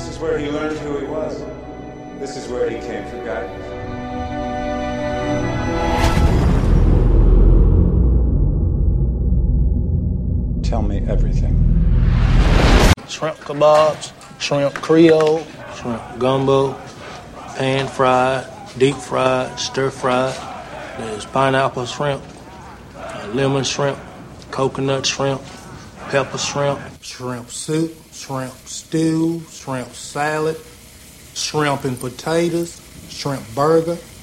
This is where he learned who he was. This is where he came for guidance. Tell me everything. Shrimp kebabs, shrimp creole, shrimp gumbo, pan fried, deep fried, stir fried. There's pineapple shrimp, lemon shrimp, coconut shrimp, pepper shrimp, shrimp soup, shrimp stew, shrimp salad, shrimp and potatoes, shrimp burger,